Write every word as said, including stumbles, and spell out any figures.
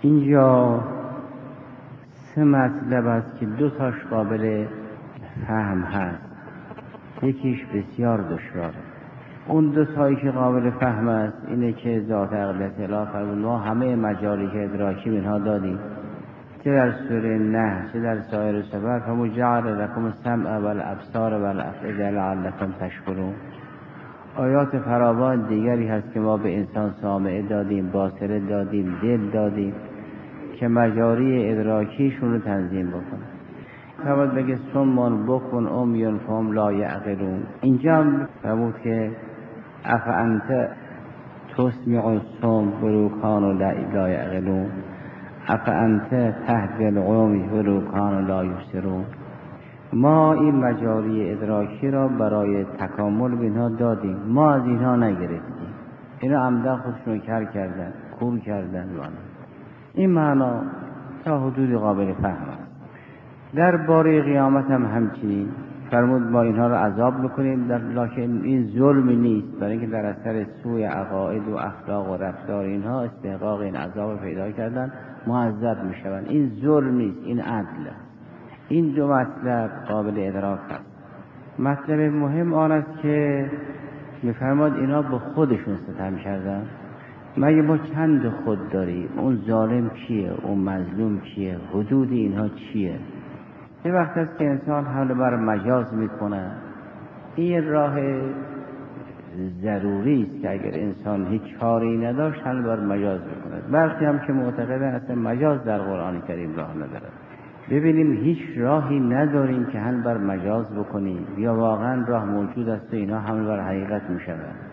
اینجا سه مطلب است که دو تاش قابل فهم هست، یکیش بسیار دشواره. اون دو تایی که قابل فهم است اینه که ذات اقلیت اله فرمود ما همه مجاری که ادراکی منها دادیم، چه در سوره نه چه در سایر سور، فرمود جعل لکم السمع والابصار والافئده لعلکم تشکرون. آیات فراوان دیگری هست که ما به انسان سامعه دادیم، باصره دادیم، دل دادیم که مجاری ادراکیشون رو تنظیم بکنه. فرمود بگه سمون بکن امیون فهم لا یعقلون. اینجا فرمود که افانت تسمع الصم ولو کانوا لا یعقلون افانت تهدی العمی ولو کانوا لا یبصرون. ما این مجاری ادراکی را برای تکامل به اینها دادیم، ما از اینها نگرفتیم، اینا عمدن خودشون کر کردن، کور کردن. این معنا تا حدود قابل فهم است. در باره قیامت هم همچنین فرمود ما اینها را عذاب بکنیم، در لکن این ظلمی نیست، برای اینکه در اثر سوء عقاید و اخلاق و رفتار اینها استحقاق این عذاب پیدا کردن، معذب میشوند. این ظلم نیست، این عدل. این دو مطلب قابل ادراک است. مطلب مهم آن است که میفرماد اینا به خودشون ستم کردن. مگه ما چند خود داریم؟ اون ظالم کیه؟ اون مظلوم کیه؟ حدود اینها چیه؟ یه وقت است که انسان حمله بر مجاز میکنه. این راه ضروری است که اگر انسان هیچ کاری نداشت حمله بر مجاز میکنه. برخی هم که معتقدن اصلا مجاز در قرآن کریم راه نداره. ببینیم هیچ راهی نداریم که حمله بر مجاز بکنیم، یا واقعا راه موجود است و اینا حمله بر حقیقت میشود.